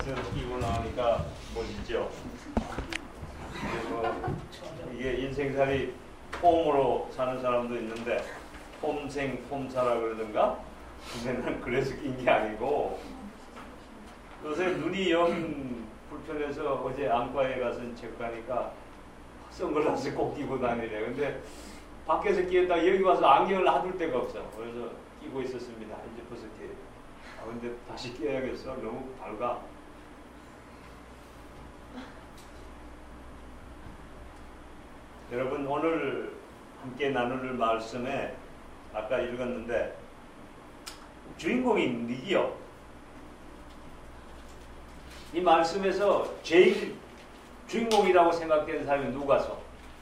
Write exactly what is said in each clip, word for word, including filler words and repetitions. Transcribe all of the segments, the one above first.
선글라스 끼고 나오니까 멋있죠. 그리고 이게 인생살이 폼으로 사는 사람도 있는데 폼생 폼사라 그러던가? 근데 난 그래서 낀 게 아니고 요새 눈이 영 불편해서 어제 안과에 가서 체크하니까 선글라스 꼭 끼고 다니래. 근데 밖에서 끼었다 여기 와서 안경을 놔둘 데가 없어. 그래서 끼고 있었습니다. 이제 벌써 끼. 아 근데 다시 끼어야겠어. 너무 밝아. 여러분 오늘 함께 나눌 말씀에 아까 읽었는데 주인공이 누구요? 이 말씀에서 제일 주인공이라고 생각되는 사람이 누가서?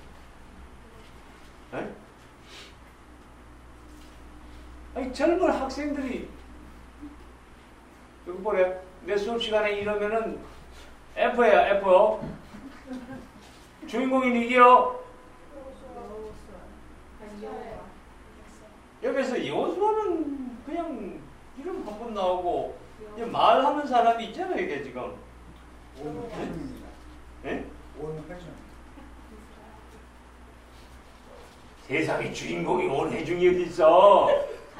에? 아니 젊은 학생들이 여기 보래. 내 수업 시간에 이러면은 F야 F. 주인공이 누구요? 여기서 여호수아는 그냥 이름 한 번 나오고 말하는 사람이 있잖아요, 이게 지금. 온회중입니다. 예? 온회중. 세상에 주인공이 온회중이 어디 있어?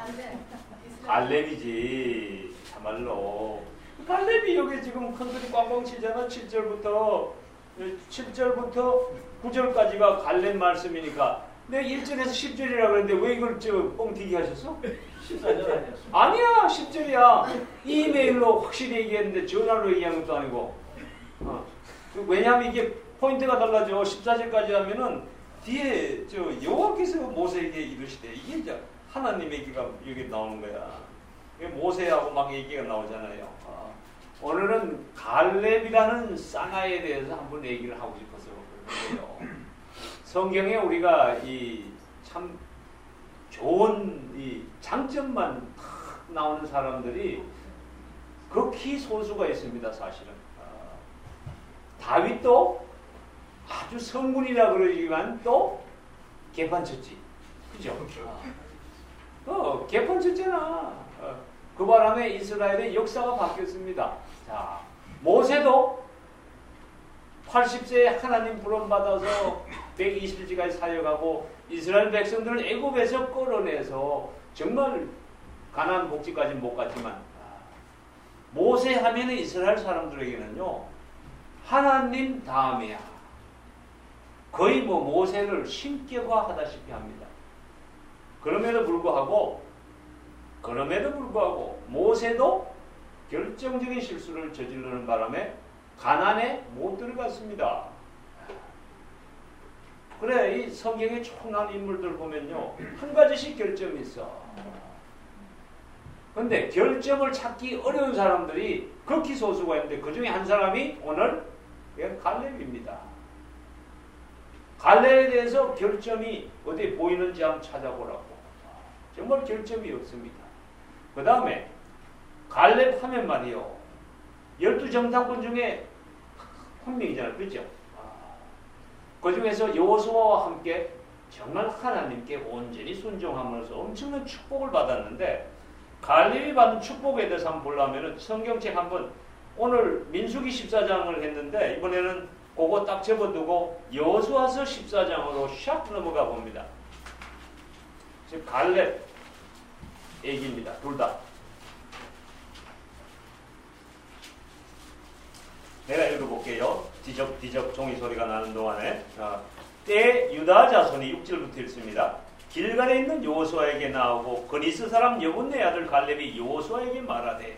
갈렙이지, 참말로. 갈렙이 여기 지금 큰 소리 꽝꽝 치잖아. 칠 절부터 칠 절부터 구 절까지가 갈렙 말씀이니까. 내가 일 절에서 십 절이라고 그랬는데 왜 이걸 저 뻥튀기 하셨어? 십사 절 아니었어? 아니야, 십 절이야. 이메일로 확실히 얘기했는데 전화로 얘기한 것도 아니고. 어. 왜냐하면 이게 포인트가 달라져. 십사 절까지 하면은 뒤에 저 여호와께서 모세에게 이르시되 이게 이제 하나님 얘기가 여기 나오는 거야. 모세하고 막 얘기가 나오잖아요. 어. 오늘은 갈렙이라는 사나이에 대해서 한번 얘기를 하고 싶어서 그래요. 성경에 우리가 이 참 좋은 이 장점만 탁 나오는 사람들이 극히 소수가 있습니다, 사실은. 어, 다윗도 아주 성군이라 그러지만 또 개판쳤지. 그죠? 어, 어 개판쳤잖아. 어, 그 바람에 이스라엘의 역사가 바뀌었습니다. 자, 모세도 팔십 세에 하나님 부름받아서 백이십 일까지 사역하고 이스라엘 백성들을 애굽에서 끌어내서 정말 가나안 복지까지 못 갔지만 모세 하면은 이스라엘 사람들에게는요 하나님 다음에야 거의 뭐 모세를 신격화하다시피 합니다. 그럼에도 불구하고 그럼에도 불구하고 모세도 결정적인 실수를 저지르는 바람에 가나안에 못 들어갔습니다. 그래, 이 성경의 총난 인물들 보면요 한 가지씩 결점이 있어. 근데 결점을 찾기 어려운 사람들이 극히 소수가 있는데 그 중에 한 사람이 오늘 갈렙입니다. 갈렙에 대해서 결점이 어디 보이는지 한번 찾아보라고. 정말 결점이 없습니다. 그 다음에 갈렙 하면 말이요 열두 정탐꾼 중에 한 명이잖아요. 그렇죠? 그 중에서 여호수아와 함께 정말 하나님께 온전히 순종함으로써 엄청난 축복을 받았는데 갈렙이 받은 축복에 대해서 한번 보려면 성경책 한번 오늘 민수기 십사 장을 했는데 이번에는 그거 딱 접어두고 여호수아서 십사 장으로 샥 넘어가 봅니다. 지금 갈렙 얘기입니다. 둘 다. 내가 읽어볼게요. 뒤적뒤적 종이 소리가 나는 동안에 자, 때 유다 자손이 육 절부터 읽습니다. 길갈에 있는 여호수아에게 나오고 그니스 사람 여분네 아들 갈렙이 여호수아에게 말하되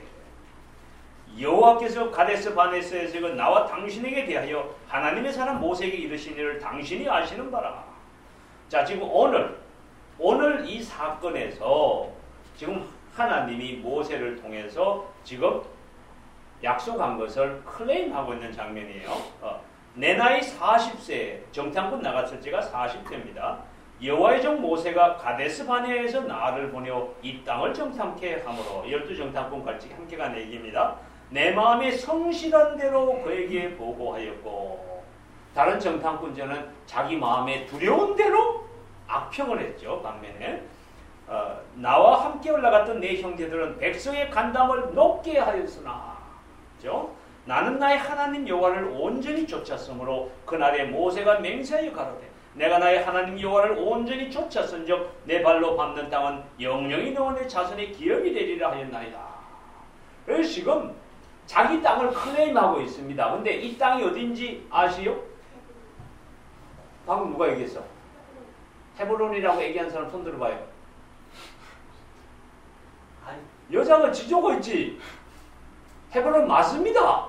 여호와께서 가데스 바네스에서 나와 당신에게 대하여 하나님의 사람 모세에게 이르신 일을 당신이 아시는 바라. 자, 지금 오늘 오늘 이 사건에서 지금 하나님이 모세를 통해서 지금 약속한 것을 클레임하고 있는 장면이에요. 어, 내 나이 사십 세, 정탐꾼 나갔을 때가 사십 세입니다. 여호와의 종 모세가 가데스 바네아에서 나를 보내어 이 땅을 정탐케 하므로 열두 정탐꾼 같이 함께 간 얘기입니다. 내 마음에 성실한 대로 그에게 보고하였고 다른 정탐꾼들은 자기 마음에 두려운 대로 악평을 했죠. 반면에 어, 나와 함께 올라갔던 내 형제들은 백성의 간담을 높게 하였으나 그렇죠? 나는 나의 하나님 여호와를 온전히 쫓았으므로 그날에 모세가 맹세하여 가로되 내가 나의 하나님 여호와를 온전히 쫓았은즉 내 발로 밟는 땅은 영영이 너와 내 자손의 기업이 되리라 하였나이다. 그래서 지금 자기 땅을 클레임하고 있습니다. 근데 이 땅이 어딘지 아시요? 방금 누가 얘기했어? 헤브론이라고 얘기한 사람 손 들어봐요. 아니, 여자가 지조고 있지. 헤브론 맞습니다.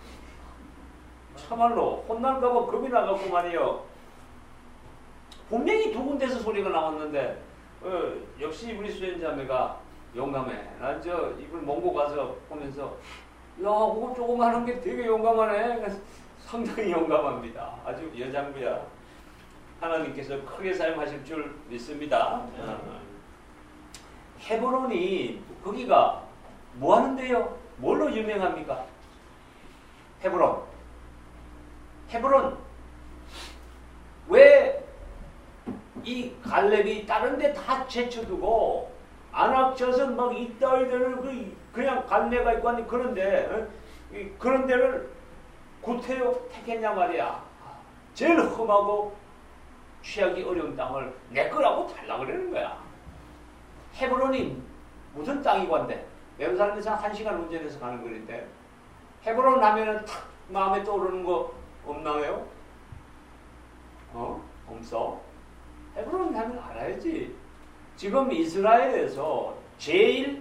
참말로 혼날까봐 겁이 나갔구만요. 분명히 두 군데서 소리가 나왔는데 어, 역시 우리 수연자매가 용감해. 난 저 이걸 몽고 가서 보면서 야 그거 조금 하는 게 되게 용감하네. 상당히 용감합니다. 아주 여장부야. 하나님께서 크게 사용하실 줄 믿습니다. 어. 헤브론이 거기가 뭐 하는데요? 뭘로 유명합니까? 헤브론. 헤브론. 왜 이 갈렙이 다른 데 다 제쳐두고 안악젖은 막 이따위들을 그냥 갈래가 있고 하니 그런데 어? 그런 데를 구태여 택했냐 말이야. 제일 험하고 취하기 어려운 땅을 내 거라고 달라 그러는 거야. 헤브론이 무슨 땅이고 한데 예루살렘에서 한 시간 운전해서 가는 거리인데 헤브론 하면은 탁 마음에 떠오르는 거 없나요? 어? 없어? 헤브론 하면 알아야지. 지금 이스라엘에서 제일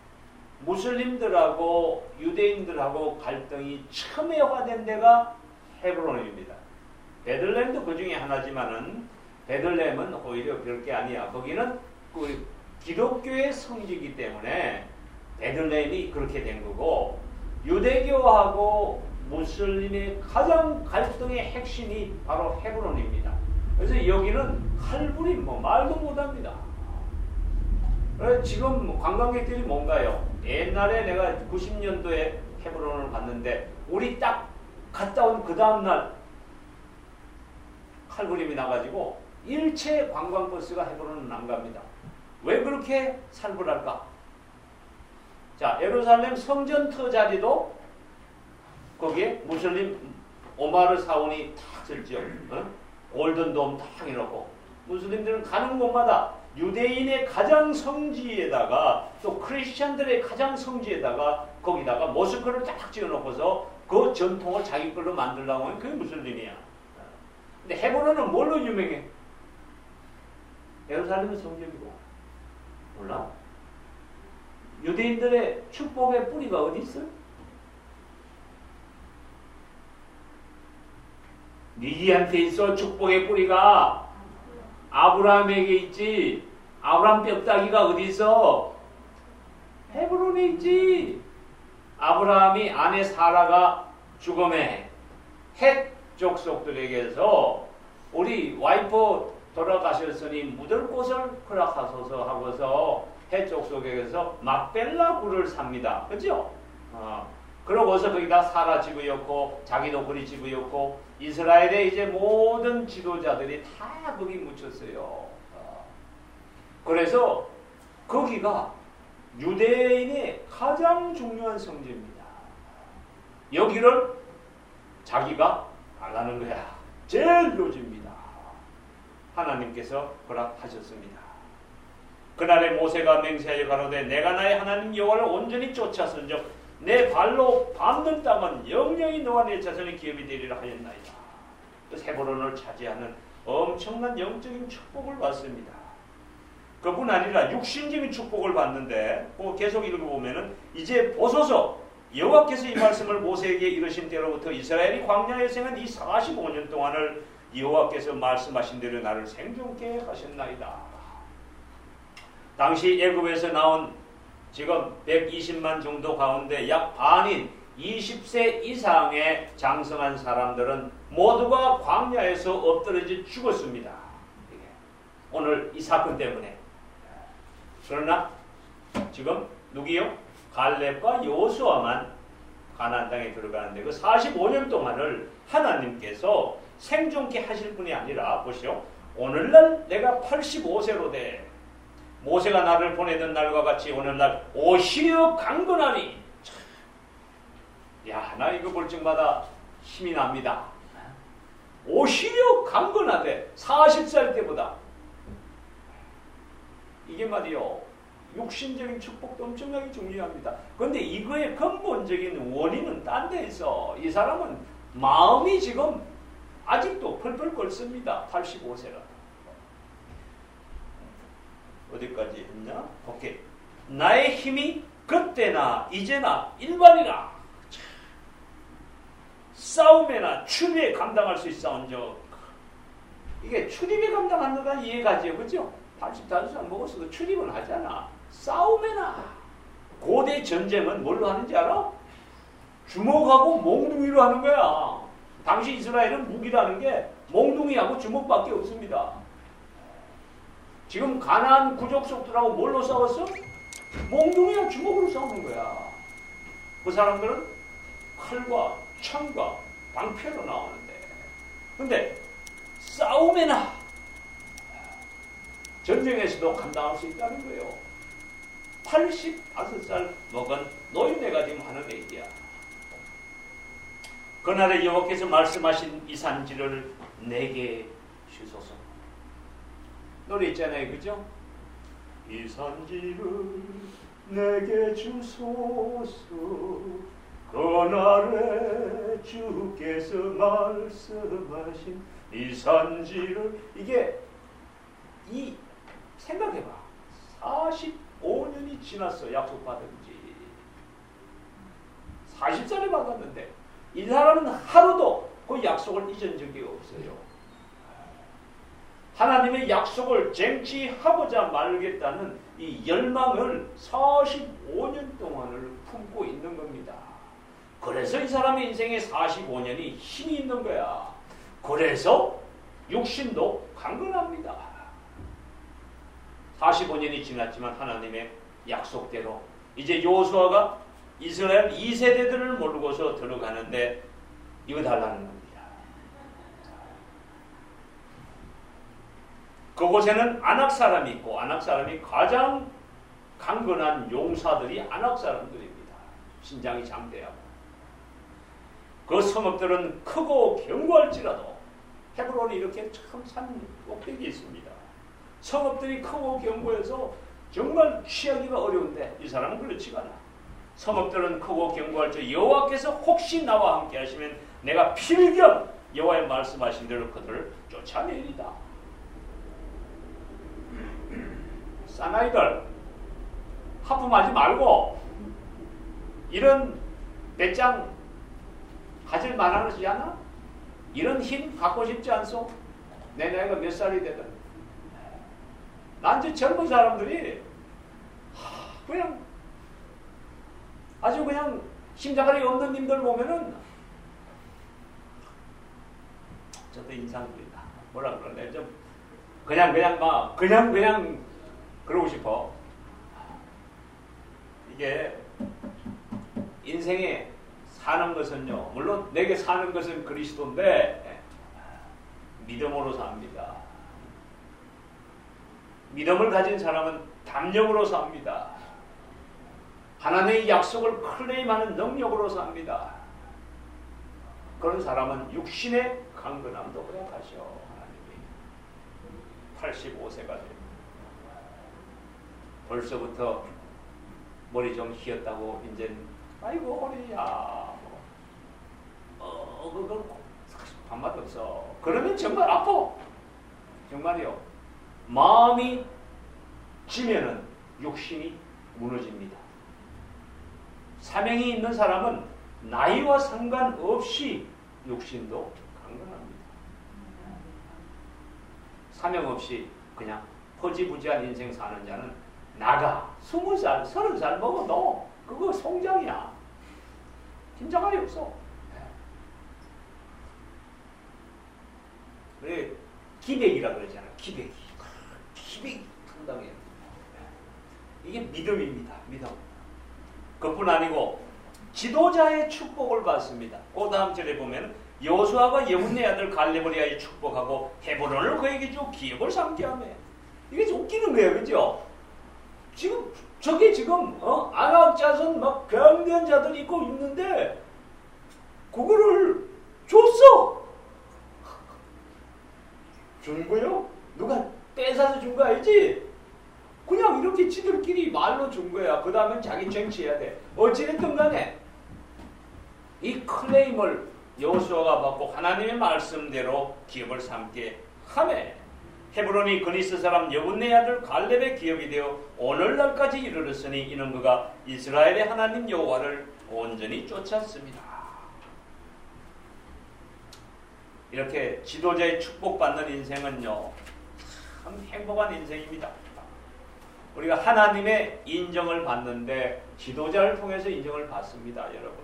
무슬림들하고 유대인들하고 갈등이 첨예화된 데가 헤브론입니다. 베들레헴도 그 중에 하나지만은 베들레헴은 오히려 별게 아니야. 거기는 그 기독교의 성지이기 때문에 베들레헴이 그렇게 된 거고 유대교하고 무슬림의 가장 갈등의 핵심이 바로 헤브론입니다. 그래서 여기는 칼불이 뭐 말도 못합니다. 지금 관광객들이 뭔가요? 옛날에 내가 구십 년도에 헤브론을 갔는데 우리 딱 갔다 온 그 다음날 칼부림이 나가지고 일체 관광버스가 헤브론은 안 갑니다. 왜 그렇게 살벌할까? 자, 예루살렘 성전 터자리도 거기에 무슬림 오마르 사원이 탁 설지요. 어? 골든돔 탁 해놓고 무슬림들은 가는 곳마다 유대인의 가장 성지에다가 또 크리스찬들의 가장 성지에다가 거기다가 모스크를 딱 지어놓고서 그 전통을 자기 걸로 만들려고 하면 그게 무슬림이야. 근데 헤브론은 뭘로 유명해? 예루살렘은 성전이고 몰라? 유대인들의 축복의 뿌리가 어디 있어? 니기한테 있어. 축복의 뿌리가 아브라함에게 있지. 아브라함 뼈다귀가 어디 있어? 헤브론에 있지. 아브라함이 아내 사라가 죽음에 헷 족속들에게서 우리 와이프 돌아가셨으니 묻을 곳을 허락하소서 하고서 헷 족속에게서 막벨라 굴을 삽니다. 그죠? 어. 그러고서 거기다 사라 집어였고 자기도 그리 집어였고 이스라엘의 이제 모든 지도자들이 다 거기 묻혔어요. 어. 그래서 거기가 유대인의 가장 중요한 성지입니다. 여기를 자기가 달라는 거야. 제일 요지입니다. 하나님께서 허락하셨습니다. 그날에 모세가 맹세하여 가로되 내가 나의 하나님 여호와를 온전히 쫓았은즉 내 발로 밟는 땅은 영영이 너와 내 자손의 기업이 되리라 하였나이다. 헤브론을 차지하는 엄청난 영적인 축복을 받습니다. 그뿐 아니라 육신적인 축복을 받는데 계속 읽어보면은 이제 보소서 여호와께서 이 말씀을 모세에게 이르신 때로부터 이스라엘이 광야에 생한 이 사십오 년 동안을 여호와께서 말씀하신 대로 나를 생존케 하셨나이다. 당시 애굽에서 나온 지금 백이십만 정도 가운데 약 반인 이십 세 이상의 장성한 사람들은 모두가 광야에서 엎드러져 죽었습니다. 오늘 이 사건 때문에. 그러나 지금 누구요? 갈렙과 여호수아만 가나안 땅에 들어가는데 그 사십오 년 동안을 하나님께서 생존케 하실 분이 아니라 보시오. 오늘날 내가 팔십오 세로 돼. 모세가 나를 보내던 날과 같이 오늘날 오시어 강건하니. 야, 나 이거 볼 적마다 힘이 납니다. 오히려 강건하대. 마흔 살 때보다. 이게 말이요. 육신적인 축복도 엄청나게 중요합니다. 그런데 이거의 근본적인 원인은 딴 데 있어. 이 사람은 마음이 지금 아직도 펄펄 끓습니다. 팔십오 세라. 어디까지 했냐? 오케이. 나의 힘이 그때나 이제나 일반이라 싸움에나 출입에 감당할 수 있사온즉. 이게 출입에 감당한다가 이해가지요. 그죠? 팔십오 살 먹었어도 출입은 하잖아. 싸움에나. 고대 전쟁은 뭘로 하는지 알아? 주먹하고 몽둥이로 하는 거야. 당시 이스라엘은 무기라는 게 몽둥이하고 주먹밖에 없습니다. 지금 가나안 구족속들하고 뭘로 싸웠어? 몽둥이와 주먹으로 싸우는 거야. 그 사람들은 칼과 창과 방패로 나오는데, 근데 싸움에나 전쟁에서도 감당할 수 있다는 거예요. 팔십오 살 먹은 노인네가 지금 하는 얘기야. 그날에 여호와께서 말씀하신 이 산지를 내게 주소서. 노래 있잖아요, 그죠? 이 산지를 내게 주소서. 그날에 주께서 말씀하신 이 산지를. 이게 이 생각해봐. 사십오 년이 지났어. 약속받은 지. 사십 살에 받았는데 이 사람은 하루도 그 약속을 잊은 적이 없어요. 하나님의 약속을 쟁취하고자 말겠다는 이 열망을 사십오 년 동안을 품고 있는 겁니다. 그래서 이 사람의 인생에 사십오 년이 힘이 있는 거야. 그래서 육신도 강건합니다. 사십오 년이 지났지만 하나님의 약속대로 이제 여호수아가 이스라엘 이 세대들을 모르고서 들어가는데 이거 달라는 겁니다. 그곳에는 아낙 사람이 있고, 아낙 사람이 가장 강건한 용사들이 아낙 사람들입니다. 신장이 장대하고. 그 성읍들은 크고 견고할지라도 헤브론이 이렇게 참 산 꼭대기에 있습니다. 성읍들이 크고 견고해서 정말 취하기가 어려운데 이 사람은 그렇지가 않아. 성읍들은 크고 견고할지 여호와께서 혹시 나와 함께 하시면 내가 필경 여호와의 말씀하신 대로 그들을 쫓아내리다. 사나이들 하품하지 말고 이런 배짱 가질 만하지 않아? 이런 힘 갖고 싶지 않소? 내 나이가 몇 살이 되든. 난 이제 젊은 사람들이 그냥 아주 그냥 심장가락이 없는 님들 보면은 저도 인상적이다. 뭐라 그러네. 좀 그냥 그냥 막 그냥 그냥 그러고 싶어. 이게 인생에 사는 것은요, 물론 내게 사는 것은 그리스도인데 믿음으로 삽니다. 믿음을 가진 사람은 담력으로 삽니다. 하나님의 약속을 클레임하는 능력으로 삽니다. 그런 사람은 육신의 강건함도 허락하셔. 하나님이 팔십오 세가 됩니다. 벌써부터 머리 좀 휘었다고 이제 아이고 허리야 뭐. 어 그거 밥맛 없어. 그러면 정말 아파. 정말이요. 마음이 지면은 육신이 무너집니다. 사명이 있는 사람은 나이와 상관없이 육신도 강건합니다. 사명 없이 그냥 허지부지한 인생 사는 자는 나가 스무 살, 서른 살 먹어 너 그거 송장이야. 긴장할이 없어. 그래 기백이라 그러잖아. 기백이. 기백이 상당해요. 이게 믿음입니다. 믿음. 그뿐 아니고 지도자의 축복을 받습니다. 그 다음 절에 보면 여호수아가 예분네 아들 갈렙을 위하여 축복하고 헤브론을 그에게 주 기업을 삼게 하며. 이게 좀 웃기는 거예요. 그죠? 지금 저게 지금 어? 아낙 자손 막 병든 자들이 있고 있는데 그거를 줬어. 준 거요? 누가 뺏어서 준 거 아니지? 그냥 이렇게 지들끼리 말로 준 거야. 그 다음엔 자기 정치해야 돼. 어찌됐든 간에 이 클레임을 여호수아가 받고 하나님의 말씀대로 기업을 삼게 하매 헤브론이 그니스 사람 여분네 아들 갈렙의 기업이 되어 오늘날까지 이르렀으니 이는 그가 이스라엘의 하나님 여호와를 온전히 쫓았습니다. 이렇게 지도자의 축복받는 인생은요, 참 행복한 인생입니다. 우리가 하나님의 인정을 받는데 지도자를 통해서 인정을 받습니다, 여러분.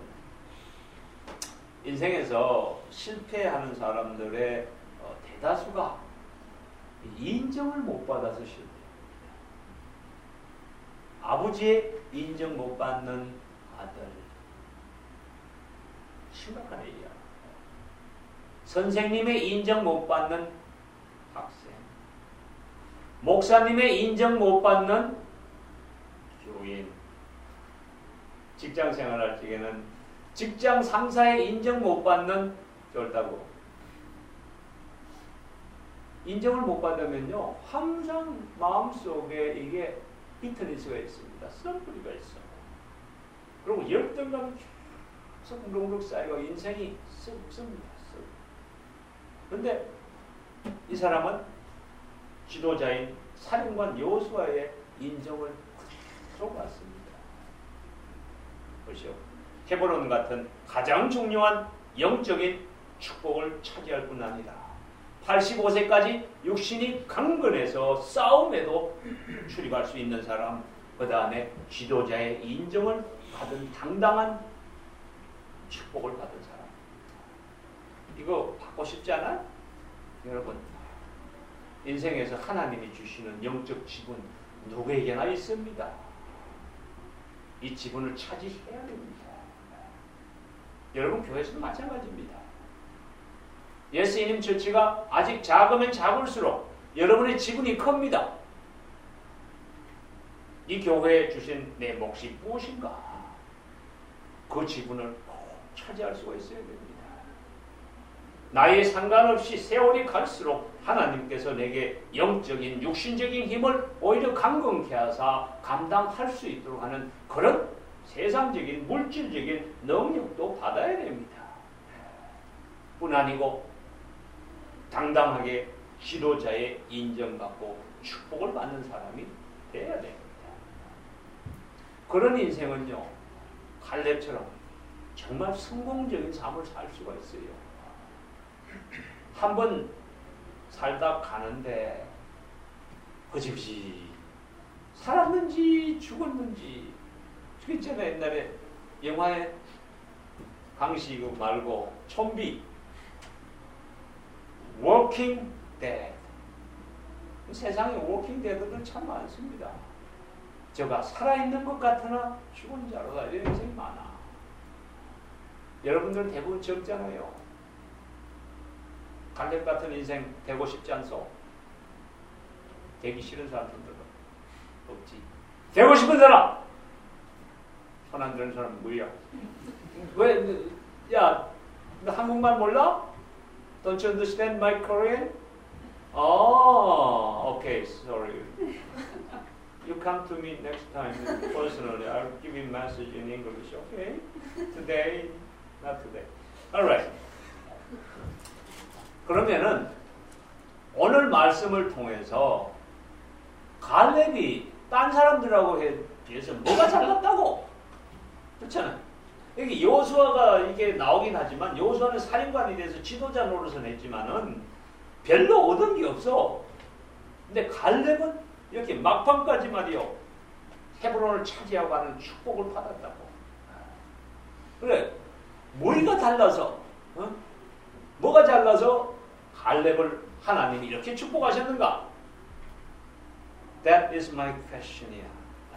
인생에서 실패하는 사람들의 대다수가 인정을 못 받아서 실패합니다. 아버지의 인정 못 받는 아들, 심각한 일이야. 선생님의 인정 못 받는 학생, 목사님의 인정 못 받는 교인, 직장 생활할 적에는 직장 상사의 인정 못 받는 쫄다고. 인정을 못 받으면요, 항상 마음속에 이게 비틀릴 수가 있습니다. 썰뿌리가 있어. 그리고 열등감이 계속 웅룩 쌓이고 인생이 썩습니다. 그런데 이 사람은 지도자인 사령관 여호수아의 인정을 그대로 받습니다. 보시오. 헤브론 같은 가장 중요한 영적인 축복을 차지할 뿐 아니라 팔십오 세까지 육신이 강건해서 싸움에도 출입할 수 있는 사람, 그 다음에 지도자의 인정을 받은 당당한 축복을 받은 사람. 이거 받고 싶지 않아요? 여러분, 인생에서 하나님이 주시는 영적 지분 누구에게나 있습니다. 이 지분을 차지해야 됩니다. 여러분, 교회에서도 마찬가지입니다. 예수님 처치가 아직 작으면 작을수록 여러분의 지분이 큽니다. 이 교회에 주신 내 몫이 무엇인가? 그 지분을 꼭 차지할 수가 있어야 됩니다. 나이에 상관없이 세월이 갈수록 하나님께서 내게 영적인 육신적인 힘을 오히려 강건케 하사 감당할 수 있도록 하는 그런 세상적인 물질적인 능력도 받아야 됩니다. 뿐 아니고 당당하게 지도자의 인정받고 축복을 받는 사람이 돼야 됩니다. 그런 인생은요, 갈렙처럼 정말 성공적인 삶을 살 수가 있어요. 한번 살다 가는데 그지그지 살았는지 죽었는지. 그 있잖아요, 옛날에 영화에 강시 그 말고 좀비 워킹 데드. 세상에 워킹 데드들 참 많습니다. 저가 살아있는 것 같으나 죽은 자로다, 이런 인생이 많아. 여러분들 대부분 적잖아요. 갈렙 같은 인생 되고 싶지 않소? 되기 싫은 사람들은 없지. 되고 싶은 사람! 손 안 드는 사람 뭐야? 왜? 야, 너 한국말 몰라? Don't you understand my Korean? Oh, okay, sorry. You come to me next time personally. I'll give you a message in English, okay? Today, not today. Alright. 그러면은 오늘 말씀을 통해서 갈렙이 딴 사람들하고 비해서 뭐가 잘났다고? 그렇잖아요. 여기 여호수아가 이게 나오긴 하지만 여호수아는 살인관이 돼서 지도자 노릇을 했지만은 별로 얻은 게 없어. 근데 갈렙은 이렇게 막판까지 말이요, 헤브론을 차지하고 하는 축복을 받았다고. 그래, 뭐가 달라서? 어? 뭐가 달라서 갈렙을 하나님이 이렇게 축복하셨는가? That is my question이야.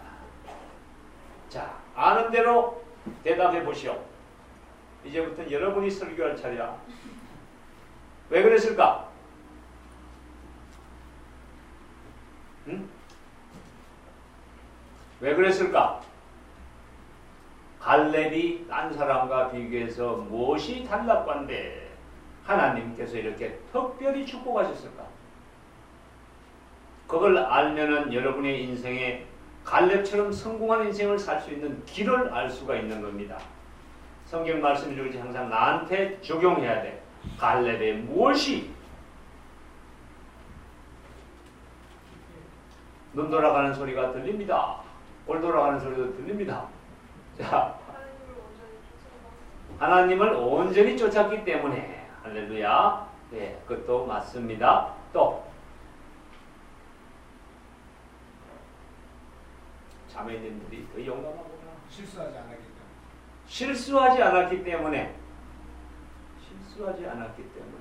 자, 아는 대로 대답해 보시오. 이제부터는 여러분이 설교할 차례야. 왜 그랬을까? 응? 왜 그랬을까? 갈렙이 딴 사람과 비교해서 무엇이 달랐건데 하나님께서 이렇게 특별히 축복하셨을까? 그걸 알면은 여러분의 인생에 갈렙처럼 성공한 인생을 살 수 있는 길을 알 수가 있는 겁니다. 성경 말씀이 그렇지 항상 나한테 적용해야 돼. 갈렙의 무엇이? 눈 돌아가는 소리가 들립니다. 골 돌아가는 소리도 들립니다. 자, 하나님을 온전히 쫓았기 때문에 할렐루야. 네, 그것도 맞습니다. 또 자매님들이 더 용감하구나. 실수하지 않았기 때문에. 실수하지 않았기 때문에 실수하지 않았기 때문에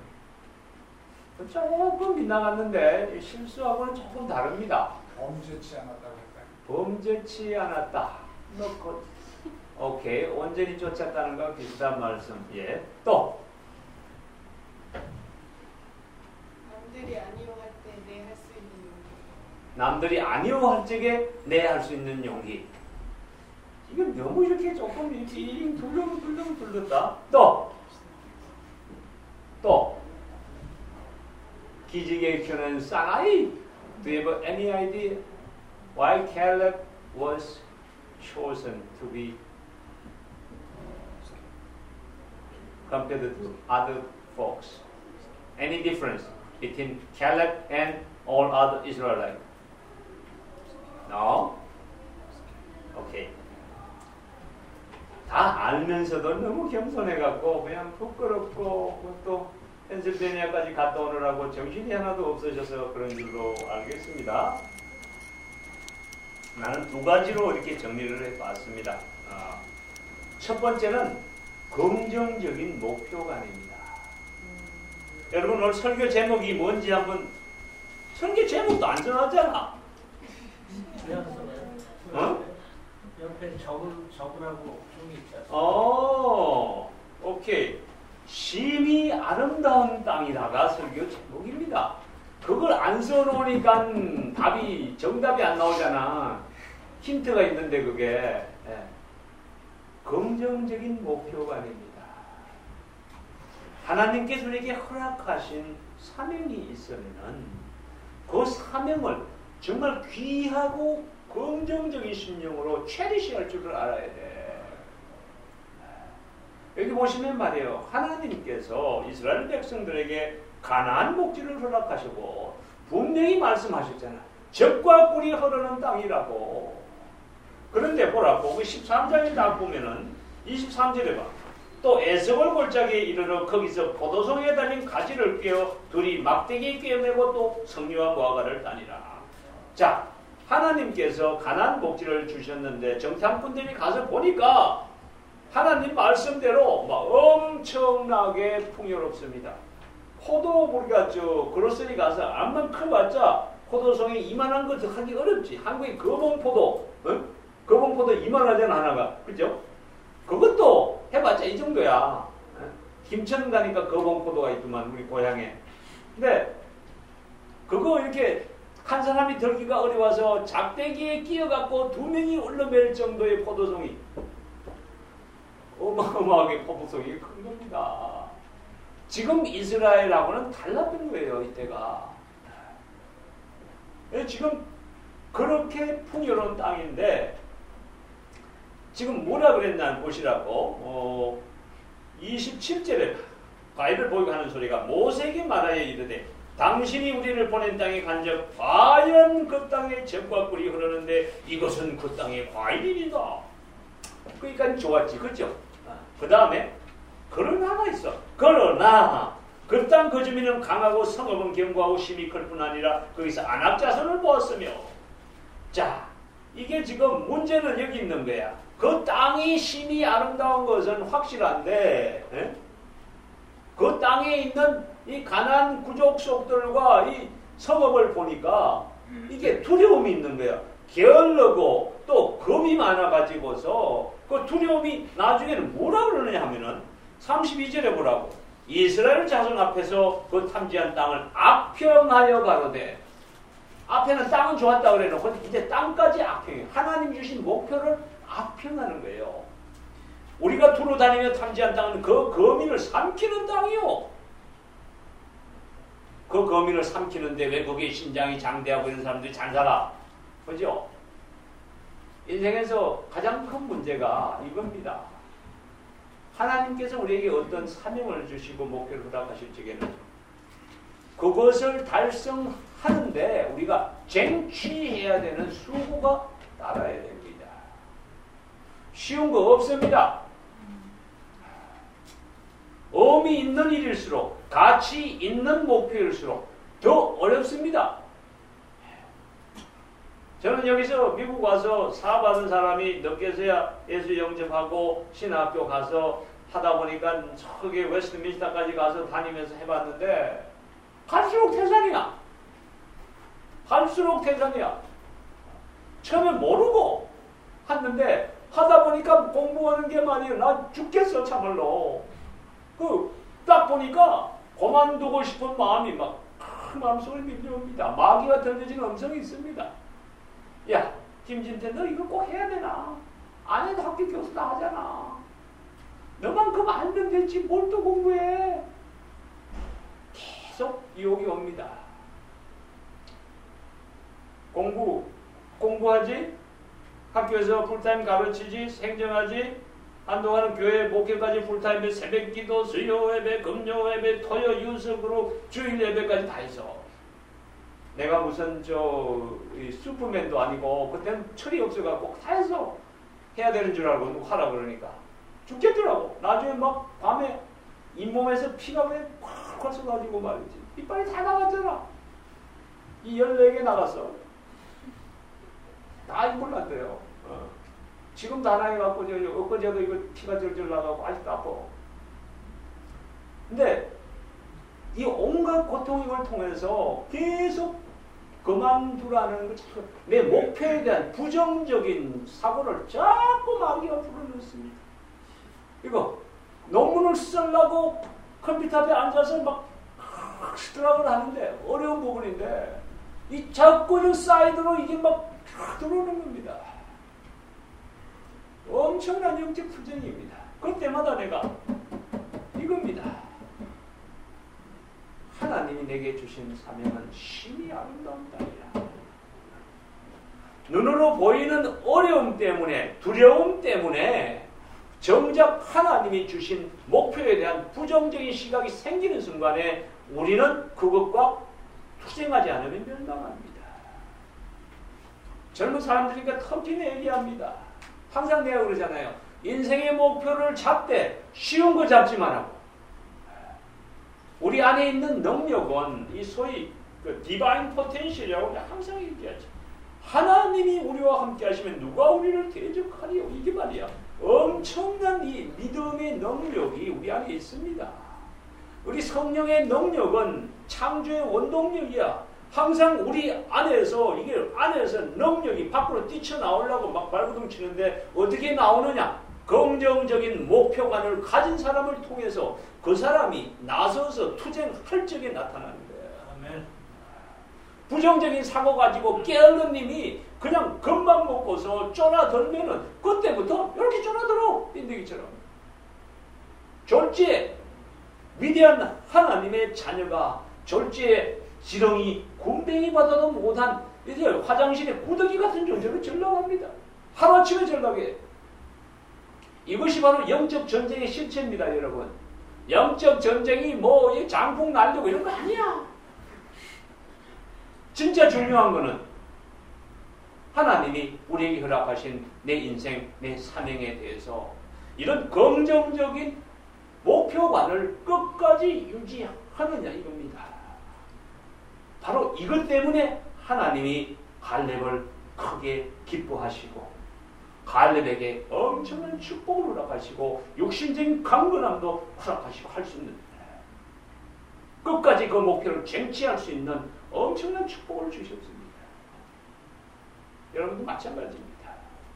조금 빗나갔는데 실수하고는 조금 다릅니다. 범죄치 않았다고 할까요? 범죄치 않았다. 뭐, 오케이. 온전히 쫓았다는 거 비슷한 말씀. 예. 또 남들이 아니요할 때 내 할 수 있는 용기. 남들이 아니요할 적에 내 할 수 있는 용기. 이건 너무 이렇게 조금 이렇게 둘렁둘렁 둘렀다. 또 또 기지개 켜는 사나이. Do you have any idea why Caleb was chosen to be compared to other folks? Any difference between Caleb and all other Israelites? No? Okay. 다 알면서도 너무 겸손해갖고 그냥 부끄럽고 그것도 펜실베니아까지 갔다 오느라고 정신이 하나도 없으셔서 그런 줄로 알겠습니다. 나는 두 가지로 이렇게 정리를 해봤습니다. 어, 첫 번째는 긍정적인 목표관입니다. 여러분 오늘 설교 제목이 뭔지 한번 설교 제목도 안 정하잖아. 어? 옆에 적을, 적으라고 종이 있잖아. 어, 오케이. 심히 아름다운 땅이다가 설교 제목입니다. 그걸 안 써놓으니까 답이, 정답이 안 나오잖아. 힌트가 있는데 그게. 예. 긍정적인 목표관입니다. 하나님께서 우리에게 허락하신 사명이 있으면은 그 사명을 정말 귀하고 긍정적인 심령으로 체리시할 줄을 알아야 돼. 여기 보시면 말이에요. 하나님께서 이스라엘 백성들에게 가나안 복지를 허락하시고 분명히 말씀하셨잖아. 젖과 꿀이 흐르는 땅이라고. 그런데 보라고 그 십삼 장에 딱 보면은 이십삼 절에 봐. 또 에스골 골짜기에 이르러 거기서 포도송이에 달린 가지를 꿰어 둘이 막대기에 꿰매고 또 성리와 무화과를 따니라. 자, 하나님께서 가나안 복지를 주셨는데 정탐꾼들이 가서 보니까 하나님 말씀대로 막 엄청나게 풍요롭습니다. 포도 우리가 저 그로서리 가서 암만 커봤자 포도송이 이만한 거 하기 어렵지. 한국의 거봉포도, 어? 거봉포도 이만하잖아 하나가, 그죠? 그것도 해봤자 이 정도야. 어? 김천 가니까 거봉포도가 있더만 우리 고향에. 근데 그거 이렇게 한 사람이 들기가 어려워서 작대기에 끼어갖고 두 명이 올라맬 정도의 포도송이. 어마어마하게 포도송이 큰 겁니다. 지금 이스라엘하고는 달랐던 거예요, 이때가. 지금 그렇게 풍요로운 땅인데 지금 뭐라 그랬나 보시라고. 어, 이십칠 절에 바이블 보이고 하는 소리가 모세에게 말하여 이르되 당신이 우리를 보낸 땅에 간적 과연 그 땅에 젖과 꿀이 흐르는데 이것은 그 땅의 과일이다. 그러니까 좋았지, 그렇죠? 그 다음에 그러나가 있어. 그러나 그 땅 그 주민은 강하고 성읍은 견고하고 심히 클 뿐 아니라 거기서 안악자손을 보았으며. 자, 이게 지금 문제는 여기 있는 거야. 그 땅이 심히 아름다운 것은 확실한데 에? 그 땅에 있는 이 가나안 구족 속들과 이 성읍을 보니까 이게 두려움이 있는 거야. 게을르고 또 겁이 많아가지고서 그 두려움이 나중에는 뭐라 그러느냐 하면은 삼십이 절에 보라고. 이스라엘 자손 앞에서 그 탐지한 땅을 악평하여 가로되. 앞에는 땅은 좋았다 그래놓고 이제 땅까지 악평해. 하나님 주신 목표를 악평하는 거예요. 우리가 두루 다니며 탐지한 땅은 그 거민을 삼키는 땅이요. 그 거민을 삼키는데 왜 거기에 신장이 장대하고 이런 사람들이 잘 살아? 그죠? 인생에서 가장 큰 문제가 이겁니다. 하나님께서 우리에게 어떤 사명을 주시고 목표를 허락하실 적에는 그것을 달성하는데 우리가 쟁취해야 되는 수고가 따라야 됩니다. 쉬운 거 없습니다. 의미 있는 일일수록, 가치 있는 목표일수록 더 어렵습니다. 저는 여기서 미국 와서 사업하는 사람이 늦게서야 예수 영접하고 신학교 가서 하다 보니까 저기 웨스트민스터까지 가서 다니면서 해봤는데 갈수록 태산이야. 갈수록 태산이야. 처음에 모르고 했는데 하다 보니까 공부하는 게 말이에요. 나 죽겠어 참말로. 그 딱 보니까 그만두고 싶은 마음이 막 마음속에 밀려옵니다. 마귀가 던져진 음성이 있습니다. 야, 김진태 너 이거 꼭 해야 되나? 안 해도 학교 교수다 하잖아. 너만큼 알면 됐지 뭘 또 공부해. 계속 유혹이 옵니다. 공부, 공부하지? 학교에서 풀타임 가르치지? 행정하지? 한동안은 교회 목회까지 풀타임에 새벽기도, 수요 예배, 금요 예배, 토요 유석으로 주일 예배까지 다 했어. 내가 무슨 저 슈퍼맨도 아니고 그때는 철이 없어갖고 다 해서 해야 되는 줄 알고 누구 하라 그러니까 죽겠더라고. 나중에 막 밤에 잇몸에서 피가 왜 콱콱 쏟아지고 말이지. 이빨이 다 나갔잖아. 이 열네 개 나갔어. 다 몰랐대요. 어. 지금도 하나 해갖고 저 엊그제도 이거 피가 절절 나가고 아직도 아파. 근데 이 온갖 고통을 통해서 계속 그만두라는 거 자꾸 내 목표에 대한 부정적인 사고를 자꾸 마귀가 불어넣습니다. 이거 논문을 쓰려고 컴퓨터 앞에 앉아서 막 스트락을 하는데 어려운 부분인데 이 자꾸 저 사이드로 이게 막 들어오는 겁니다. 엄청난 영적 투쟁입니다. 그때마다 내가 이겁니다. 하나님이 내게 주신 사명은 심히 아름다운 땅이라. 눈으로 보이는 어려움 때문에, 두려움 때문에 정작 하나님이 주신 목표에 대한 부정적인 시각이 생기는 순간에 우리는 그것과 투쟁하지 않으면 멸망합니다. 젊은 사람들이니까 터지네 얘기합니다. 항상 내가 그러잖아요. 인생의 목표를 잡되 쉬운 거 잡지 말라고. 우리 안에 있는 능력은 이 소위 그 디바인 포텐셜이라고 항상 얘기하죠. 하나님이 우리와 함께 하시면 누가 우리를 대적하리요. 이게 말이야. 엄청난 이 믿음의 능력이 우리 안에 있습니다. 우리 성령의 능력은 창조의 원동력이야. 항상 우리 안에서 이게 안에서 능력이 밖으로 뛰쳐나오려고 막 발버둥 치는데 어떻게 나오느냐? 긍정적인 목표관을 가진 사람을 통해서 그 사람이 나서서 투쟁할 적에 나타나는 거예요. 아멘. 부정적인 사고 가지고 깨어른 님이 그냥 금방 먹고서 쫄아들면은 그때부터 이렇게 쫄아들어. 빈대기처럼. 졸지에 위대한 하나님의 자녀가 졸지에 지렁이 굼벵이 받아도 못한 이제 화장실에 구더기 같은 존재로 전락합니다. 하루아침에 전락해. 이것이 바로 영적 전쟁의 실체입니다, 여러분. 영적 전쟁이 뭐 장풍 날리고 이런 거 아니야. 진짜 중요한 거는 하나님이 우리에게 허락하신 내 인생, 내 사명에 대해서 이런 긍정적인 목표관을 끝까지 유지하느냐 이겁니다. 바로 이것 때문에 하나님이 갈렙을 크게 기뻐하시고 갈렙에게 엄청난 축복을 허락하시고 육신적인 강건함도 허락하시고 할 수 있는 끝까지 그 목표를 쟁취할 수 있는 엄청난 축복을 주셨습니다. 여러분도 마찬가지입니다.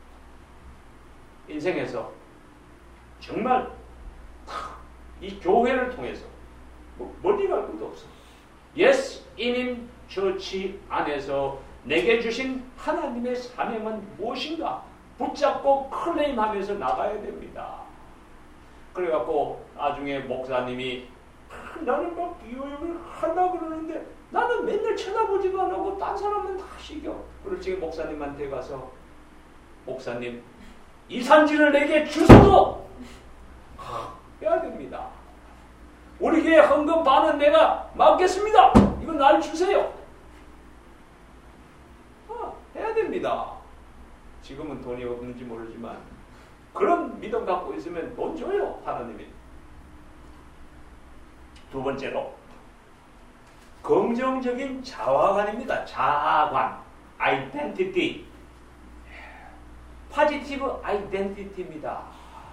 인생에서 정말 이 교회를 통해서 뭐 멀리 갈 것도 없어. 예스 이님 처치 안에서 내게 주신 하나님의 사명은 무엇인가? 붙잡고 클레임하면서 나가야 됩니다. 그래갖고 나중에 목사님이 아, 나는 막 기도를 하려 그러는데 나는 맨날 쳐다보지도 안 하고 딴 사람은 다 시켜. 그럴 적에 목사님한테 가서 목사님 이 산지를 내게 주소서 해야 됩니다. 우리 교회 헌금 반은 내가 맡겠습니다. 이거 날 주세요. 아, 해야 됩니다. 지금은 돈이 없는지 모르지만 그런 믿음 갖고 있으면 돈 줘요. 하나님이. 두 번째로 긍정적인 자화관입니다. 자아관, 아이덴티티. 포지티브 아이덴티티입니다.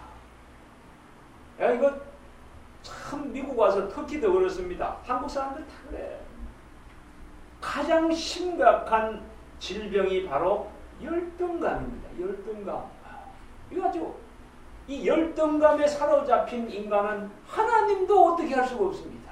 야, 이거 참 미국 와서 터키도 그렇습니다. 한국 사람들 다 그래. 가장 심각한 질병이 바로 열등감입니다. 열등감. 이거 가지고 이 열등감에 사로잡힌 인간은 하나님도 어떻게 할 수가 없습니다.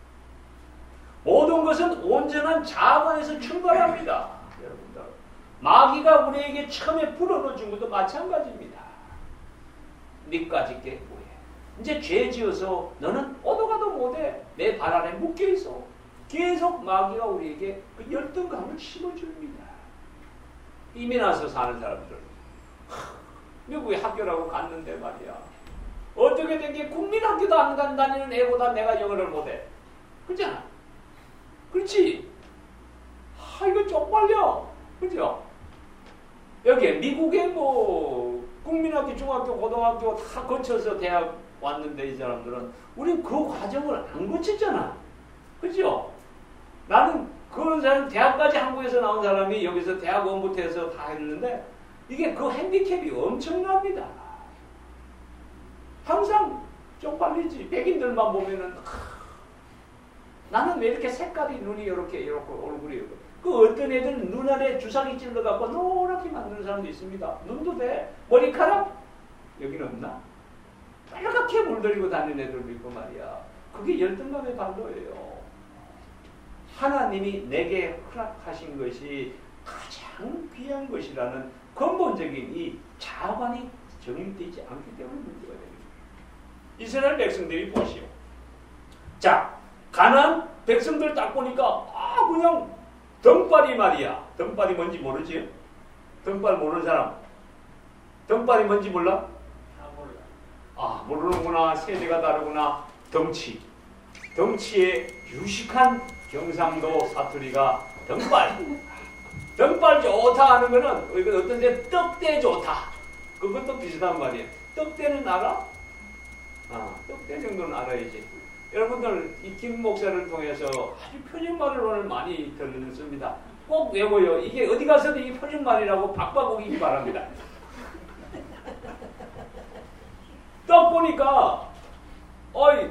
모든 것은 온전한 자아관에서 출발합니다. 여러분들. 마귀가 우리에게 처음에 불어넣어준 것도 마찬가지입니다. 니까지 깼고해. 이제 죄 지어서 너는 오도가도 못해. 내 발 안에 묶여있어. 계속 마귀가 우리에게 그 열등감을 심어줍니다. 이미 나서 사는 사람들. 미국에 학교라고 갔는데 말이야. 어떻게 된 게 국민학교도 안 간 다니는 애보다 내가 영어를 못해. 그렇잖아. 그렇지. 아, 이거 쪽팔려. 그죠? 여기 미국에 뭐 국민학교, 중학교, 고등학교 다 거쳐서 대학 왔는데 이 사람들은 우린 그 과정을 안 거쳤잖아. 그죠? 나는 그런 사람 대학까지 한국에서 나온 사람이 여기서 대학원부터 해서 다 했는데 이게 그 핸디캡이 엄청납니다. 항상 쪽팔리지. 백인들만 보면은 나는 왜 이렇게 색깔이 눈이 이렇게 이렇게 얼굴이 이렇게. 그 어떤 애들은 눈 아래 주사기 찔러갖고 노랗게 만드는 사람도 있습니다. 눈도 돼. 머리카락 여기는 없나? 빨갛게 물들이고 다니는 애들도 있고 말이야. 그게 열등감의 발로예요. 하나님이 내게 허락하신 것이 가장 귀한 것이라는 근본적인 이 자아관이 정립되지 않기 때문에 문제가 됩니다. 이스라엘 백성들이 보시오. 자, 가나안 백성들 딱 보니까 아 그냥 덩발이 말이야. 덩발이 뭔지 모르지? 덩발 모르는 사람? 덩발이 뭔지 몰라? 다 몰라. 아 모르는구나. 세대가 다르구나. 덩치. 덩치의 유식한 경상도 사투리가 덩발. 덩발 좋다 하는 거는 이거 어떤 데 떡대 좋다. 그것도 비슷한 말이에요. 떡대는 알아? 아, 떡대 정도는 알아야지. 여러분들 이 김 목사를 통해서 아주 표준말을 오늘 많이 들었습니다. 꼭 외워요. 이게 어디 가서도 이게 표준말이라고 바꿔보기 바랍니다. 떡 보니까 어이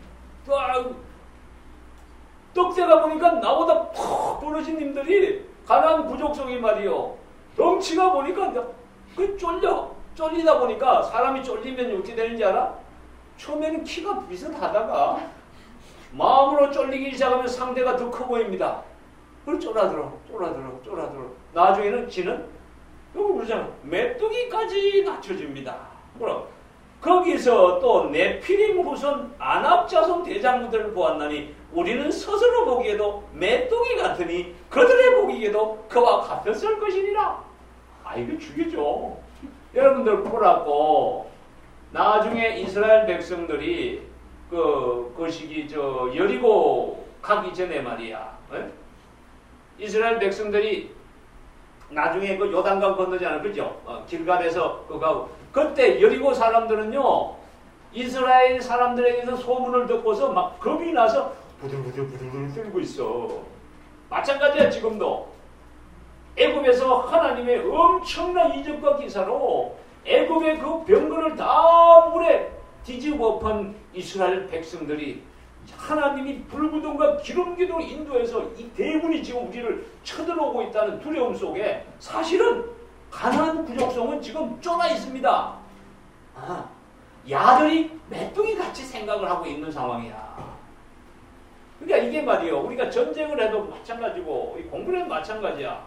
떡대가 보니까 나보다 푹 부르신 님들이 가난한 부족성이 말이요. 덩치가 보니까 그 쫄려. 쫄리다 보니까 사람이 쫄리면 어떻게 되는지 알아? 처음에는 키가 비슷하다가 마음으로 쫄리기 시작하면 상대가 더 커 보입니다. 그걸 쫄아들어, 쫄아들어, 쫄아들어. 나중에는 지는 여기 그러잖아. 메뚜기까지 낮춰줍니다. 그럼 거기서 또 네피림 후손 아납자손 대장부들을 보았나니 우리는 스스로 보기에도 메뚜기 같으니 그들의 보기에도 그와 같았을 것이니라. 아 이거 죽이죠. 여러분들 보라고 나중에 이스라엘 백성들이 그, 그 시기 저 여리고 가기 전에 말이야. 에? 이스라엘 백성들이 나중에 그 요단강 건너잖아. 그죠? 어, 길갈에서 그 가고 그때 여리고 사람들은요 이스라엘 사람들에게서 소문을 듣고서 막 겁이 나서 부들부들 부들부들 떨고 있어. 마찬가지야 지금도. 애굽에서 하나님의 엄청난 이적과 기사로 애굽의 그 병거를 다 물에 뒤집어 엎은 이스라엘 백성들이 하나님이 불구덩과 기름기둥 인도해서 이 대군이 지금 우리를 쳐들어오고 있다는 두려움 속에 사실은 가나안 부족성은 지금 쫄아 있습니다. 아, 야들이 메뚜기 같이 생각을 하고 있는 상황이야. 그러니까 이게 말이에요. 우리가 전쟁을 해도 마찬가지고 공부를 해도 마찬가지야.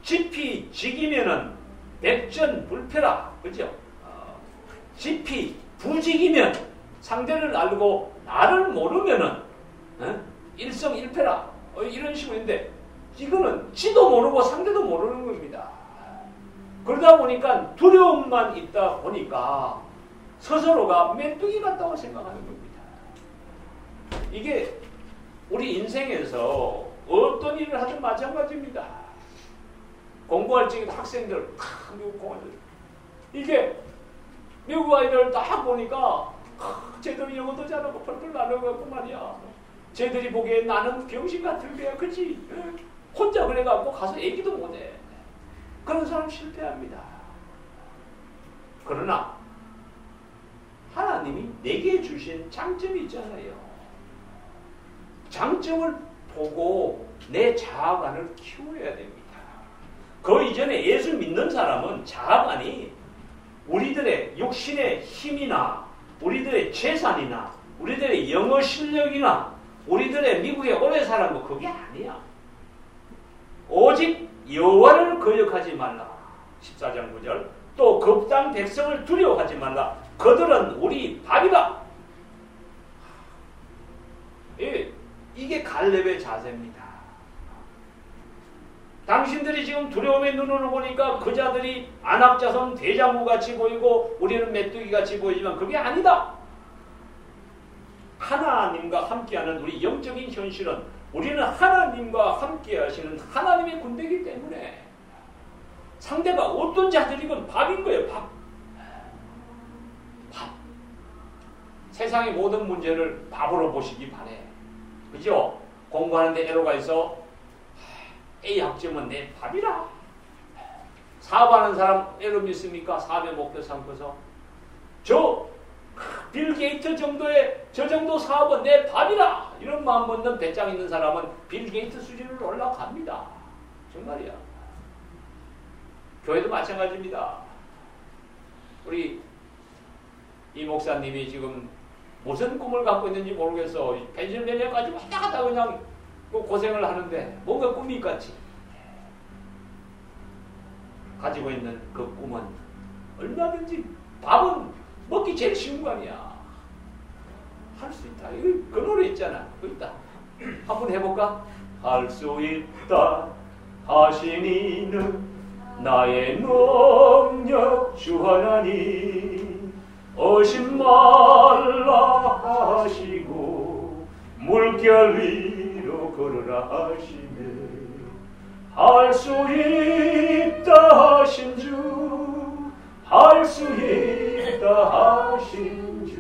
지피 지기면은 백전 불패라. 그죠? 어, 지피 부직이면 상대를 알고 나를 모르면은 어? 일성일패라 어, 이런 식으로인데 이거는 지도 모르고 상대도 모르는 겁니다. 그러다 보니까 두려움만 있다 보니까 스스로가 메뚜기 같다고 생각하는 겁니다. 이게 우리 인생에서 어떤 일을 하든 마찬가지입니다. 공부할 적에 학생들, 미국 공화들 이게 미국 아이들 딱 보니까 쟤들이 영어도 잘하고 펄펄 날아가고 말이야. 쟤들이 보기에 나는 병신 같은 거야, 그치? 혼자 그래갖고 가서 얘기도 못해. 그런 사람 실패합니다. 그러나 하나님이 내게 주신 장점이 있잖아요. 장점을 보고 내 자아관을 키워야 됩니다. 그 이전에 예수 믿는 사람은 자아관이 우리들의 육신의 힘이나 우리들의 재산이나 우리들의 영어 실력이나 우리들의 미국에 오래 살은 거 그게 아니야. 오직 여호와를 거역하지 말라. 십사 장 구 절. 또 겁당 백성을 두려워하지 말라. 그들은 우리 밥이다. 예, 이게 갈렙의 자세입니다. 당신들이 지금 두려움의 눈으로 보니까 그 자들이 안악자손 대장부같이 보이고 우리는 메뚜기같이 보이지만 그게 아니다. 하나님과 함께하는 우리 영적인 현실은 우리는 하나님과 함께하시는 하나님의 군대이기 때문에 상대가 어떤 자들이건 밥인 거예요. 밥. 밥. 세상의 모든 문제를 밥으로 보시기 바래. 그죠? 공부하는데 애로가 있어. A 학점은 내 밥이라. 사업하는 사람 애로 믿습니까? 사업의 목표 삼고서 저 빌 게이트 정도의 저 정도 사업은 내 밥이라. 이런 마음 먹는 배짱 있는 사람은 빌 게이트 수준으로 올라갑니다. 정말이야. 교회도 마찬가지입니다. 우리 이 목사님이 지금 무슨 꿈을 갖고 있는지 모르겠어. 펜실베니아까지 왔다 갔다 그냥 고생을 하는데 뭔가 꿈이 있겠지. 가지고 있는 그 꿈은 얼마든지 밥은 먹기 제일 쉬운 거 아니야. 할 수 있다. 이거 그 노래 있잖아. 그 있다. 한번 해볼까? 할 수 있다 하시니는 나의 능력 주 하나님 어심 말라 하시고 물결 위로 걸으라 하시네. 할 수 있다 하신 주 할 수 있다 하신 주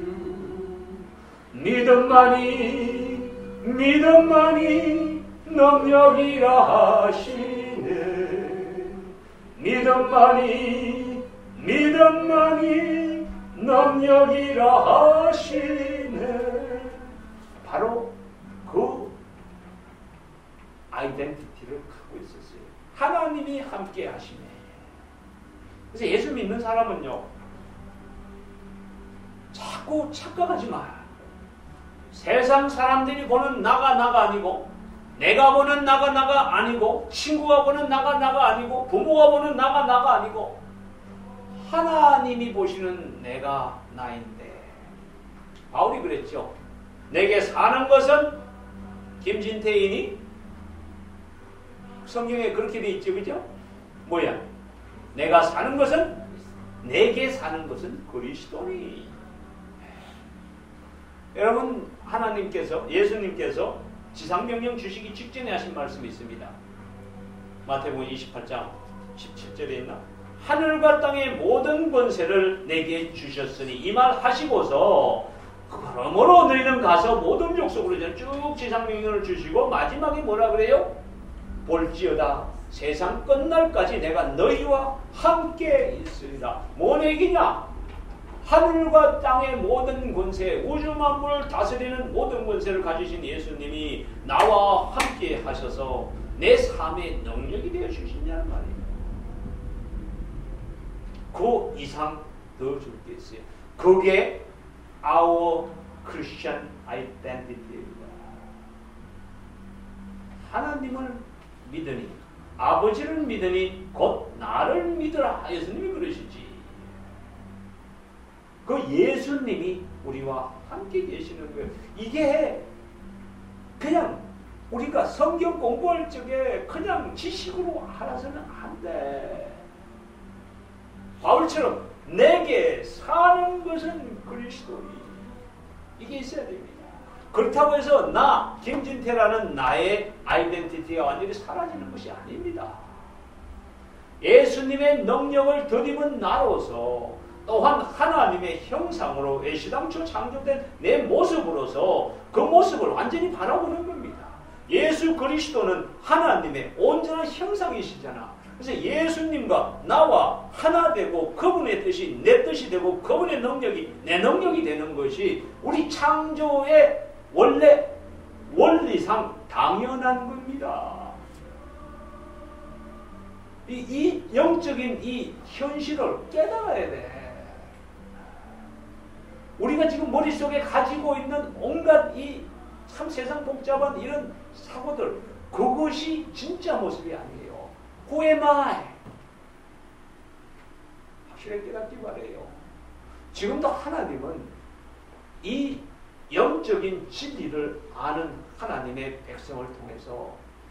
믿음만이 믿음만이 능력이라 하시네. 믿음만이 믿음만이 능력이라 하시네. 바로 그 아이덴티티를 갖고 있었어요. 하나님이 함께 하시네. 그래서 예수 믿는 사람은요, 자꾸 착각하지 마. 세상 사람들이 보는 나가 나가 아니고, 내가 보는 나가 나가 아니고, 친구가 보는 나가 나가 아니고, 부모가 보는 나가 나가 아니고, 하나님이 보시는 내가 나인데. 바울이 그랬죠. 내게 사는 것은 김진태인이 성경에 그렇게 돼 있죠, 그죠? 뭐야? 내가 사는 것은 내게 사는 것은 그리스도니. 여러분, 하나님께서 예수님께서 지상명령 주시기 직전에 하신 말씀이 있습니다. 마태복음 이십팔 장 십칠 절에 있나? 하늘과 땅의 모든 권세를 내게 주셨으니 이 말 하시고서 그러므로 너희는 가서 모든 족속으로 쭉 지상명령을 주시고 마지막에 뭐라 그래요? 볼지어다 세상 끝날까지 내가 너희와 함께 있으리라. 뭔 얘기냐? 하늘과 땅의 모든 권세, 우주 만물을 다스리는 모든 권세를 가지신 예수님이 나와 함께 하셔서 내 삶의 능력이 되어 주시냐는 말이에요. 그 이상 더 줄 게 있어요. 그게 our Christian identity입니다. 하나님을 믿으니, 아버지를 믿으니 곧 나를 믿으라. 예수님이 그러시지. 그 예수님이 우리와 함께 계시는 거예요. 이게 그냥 우리가 성경 공부할 적에 그냥 지식으로 알아서는 안 돼. 바울처럼 내게 사는 것은 그리스도니, 이게 있어야 됩니다. 그렇다고 해서 나 김진태라는 나의 아이덴티티가 완전히 사라지는 것이 아닙니다. 예수님의 능력을 덧입은 나로서 또한 하나님의 형상으로 애시당초 창조된 내 모습으로서 그 모습을 완전히 바라보는 겁니다. 예수 그리스도는 하나님의 온전한 형상이시잖아. 그래서 예수님과 나와 하나 되고 그분의 뜻이 내 뜻이 되고 그분의 능력이 내 능력이 되는 것이 우리 창조의 원래 원리상 당연한 겁니다. 이, 이 영적인 이 현실을 깨달아야 돼. 우리가 지금 머릿속에 가지고 있는 온갖 이 참 세상 복잡한 이런 사고들, 그것이 진짜 모습이 아니에요. Who am I? 확실하게 깨닫기 바래요. 지금도 하나님은 이 영적인 진리를 아는 하나님의 백성을 통해서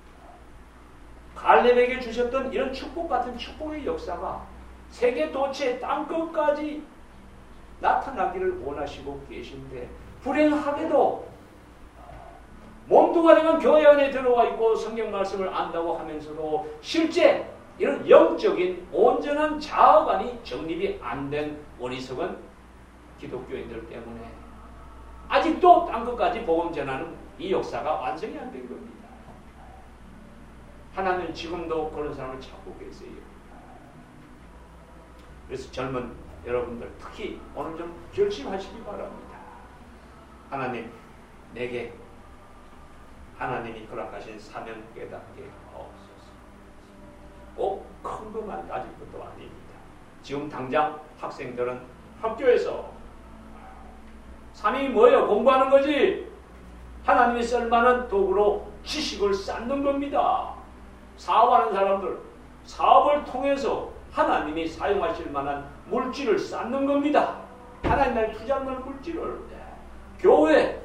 갈렙에게 주셨던 이런 축복 같은 축복의 역사가 세계 도처의 땅끝까지 나타나기를 원하시고 계신데, 불행하게도 몸뚱아 되면 교회 안에 들어와 있고 성경 말씀을 안다고 하면서도 실제 이런 영적인 온전한 자아관이 정립이 안 된 어리석은 기독교인들 때문에 아직도 땅끝까지 복음 전하는 이 역사가 완성이 안 된 겁니다. 하나님은 지금도 그런 사람을 찾고 계세요. 그래서 젊은 여러분들 특히 오늘 좀 결심하시기 바랍니다. 하나님, 내게 하나님이 허락하신 사명 깨닫게 하옵소서. 꼭 큰 것만 따질 것도 아닙니다. 지금 당장 학생들은 학교에서 사명이 뭐예요? 공부하는 거지. 하나님이 쓸만한 도구로 지식을 쌓는 겁니다. 사업하는 사람들, 사업을 통해서 하나님이 사용하실 만한 물질을 쌓는 겁니다. 하나님의 투자할 만한 물질을. 교회,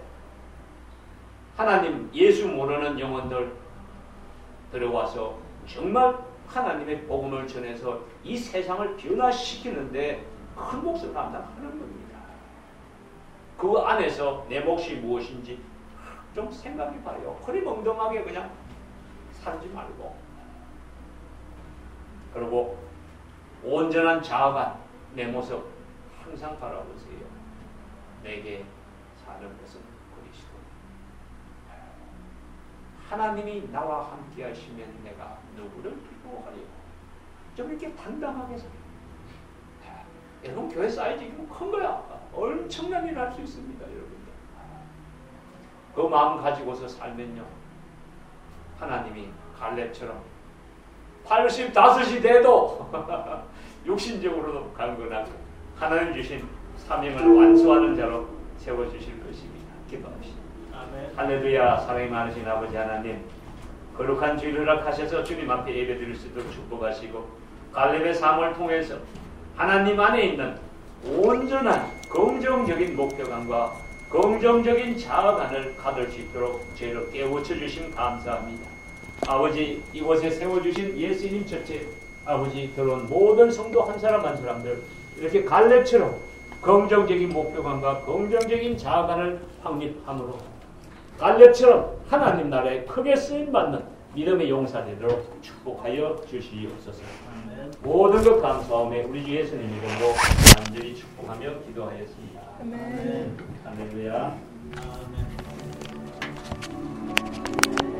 하나님 예수 모르는 영혼들 들어와서 정말 하나님의 복음을 전해서 이 세상을 변화시키는데 큰 몫을 감당하는 겁니다. 그 안에서 내 몫이 무엇인지 좀 생각해 봐요. 흐리멍덩하게 그냥 살지 말고, 그리고 온전한 자아가 내 모습 항상 바라보세요. 내게 사는 것은 그리스도. 하나님이 나와 함께 하시면 내가 누구를 두려워하려. 좀 이렇게 당당하게 살아요. 여러분, 교회 사이즈 큰 거야. 엄청난 일을 할 수 있습니다, 여러분들. 그 마음 가지고서 살면요, 하나님이 갈렙처럼 팔십오이 돼도 육신적으로도 강건하고 하나님 주신 사명을 완수하는 자로 세워주실 것입니다. 기도합시다. 아멘. 할렐루야. 사랑이 많으신 아버지 하나님, 거룩한 주일을 허락하셔서 주님 앞에 예배드릴 수 있도록 축복하시고, 갈렙의 삶을 통해서 하나님 안에 있는 온전한 긍정적인 목표감과 긍정적인 자아관을 가질 수 있도록 저희를 깨우쳐 주심 감사합니다. 아버지, 이곳에 세워주신 예수님 첫째, 아버지 들어온 모든 성도 한 사람 한 사람들 이렇게 갈렙처럼 긍정적인 목표감과 긍정적인 자아관을 확립함으로 갈렙처럼 하나님 나라에 크게 쓰임받는 믿음의 용사 되도록 축복하여 주시옵소서. 모든 것 감사하며 우리 주 예수님 이름으로 간절히 축복하며 기도하였습니다. 아멘. 할렐루야. 아멘.